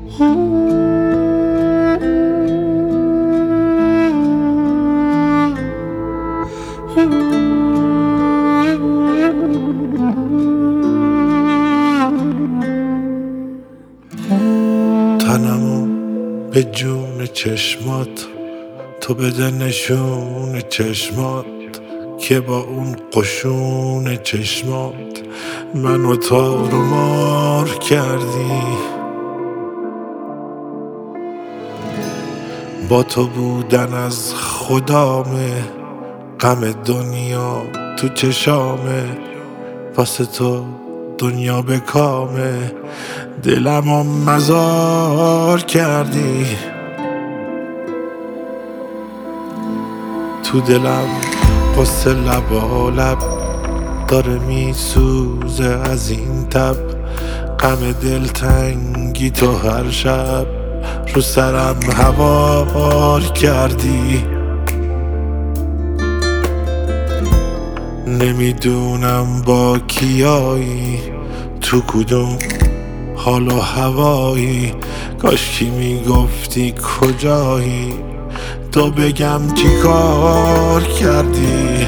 تنمو به جون چشمات تو بده نشون چشمات که با اون قشون چشمات منو تار و مار کردی. با تو بودن از خدامه، غم دنیا تو چشامه، واسه تو دنیا به کامه، دلمو مزار کردی. تو دلم قصه لبالب داره میسوزه از این تب، غم دلتنگی تو هر شب رو سرم هوار کردی. نمیدونم با کیایی، تو کدوم حال و هوایی، کاشکی میگفتی کجایی تو بگم چی کار کردی.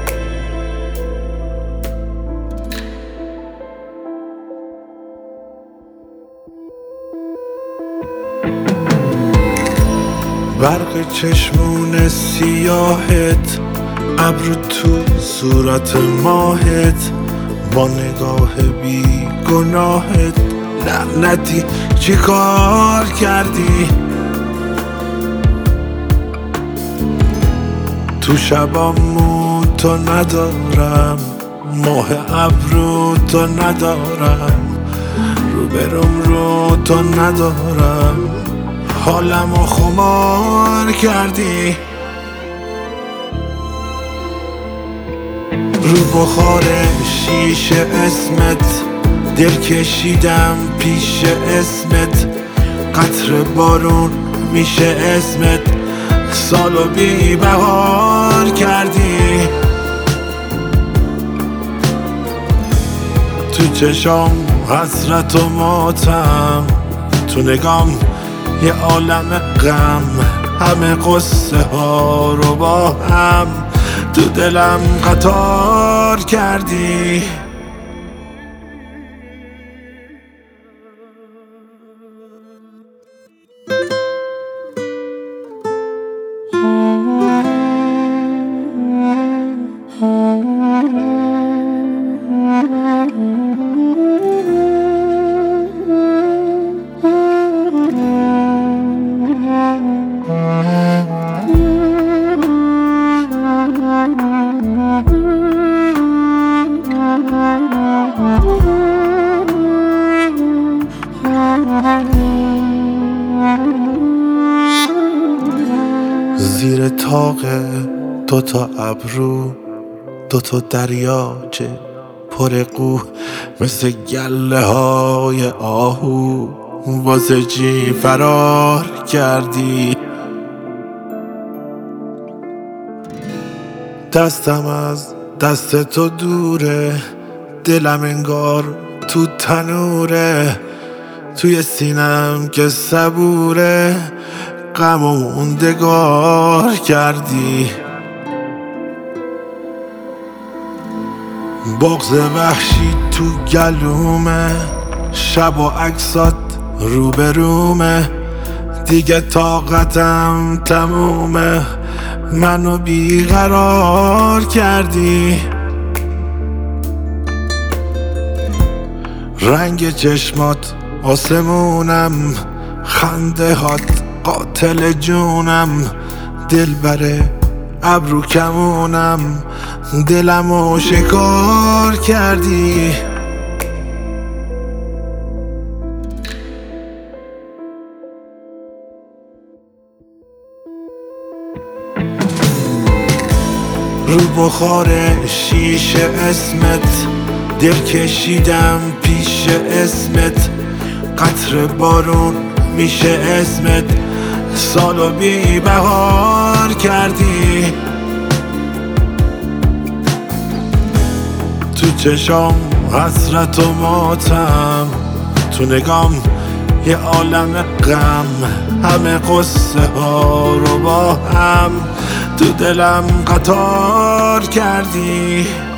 برق چشمون سیاهت، ابرو تو صورت ماهت، با نگاه بی گناهت لعنتی چی کار کردی. تو شبامو تو ندارم، ماه ابرو تو ندارم، روبروم رو تو ندارم، حالمو خمار کردی. رو بخار شیشه اسمت دل کشیدم پیش اسمت، قطر بارون میشه اسمت، سالو بی بهار کردی. تو چشام حسرت و ماتم، تو نگام یه عالم غم، همه قصه ها رو با هم تو دلم قطار کردی. زیر طاق دوتا ابرو دوتا دریاچه پر قو، مثل گله های آهو واسه چی فرار کردی. دستم از دست تو دوره، دلم انگار تو تنوره، توی سینم که صبوره، غم و موندگار کردی. بغض وحشی تو گلومه، شب و عکسات روبرومه، دیگه طاقتم تمومه، منو بیقرار کردی. رنگ چشمات آسمونم، خنده هات قاتل جونم، دلبر ابرو کمونم، دلمو شکار کردی. رو بخار شیشه اسمت دل کشیدم پیش اسمت، قطر بارون میشه اسمت، سالو بی بهار کردی. تو چشام حسرت و ماتم، تو نگام یه عالم غم، همه قصه ها رو با هم تو دلم قطار کردی.